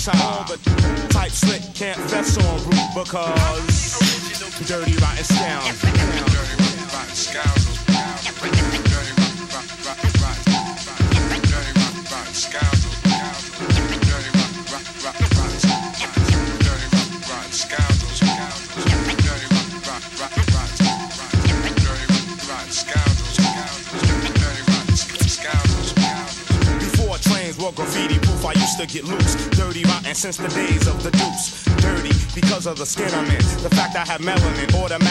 All the type slick can't fess on root because dirty rotten scoundrels. Dirty rotten scoundrels. Graffiti proof, I used to get loose. Dirty rotten since the days of the deuce. Dirty because of the skin I'm in. The fact I have melanin automatic.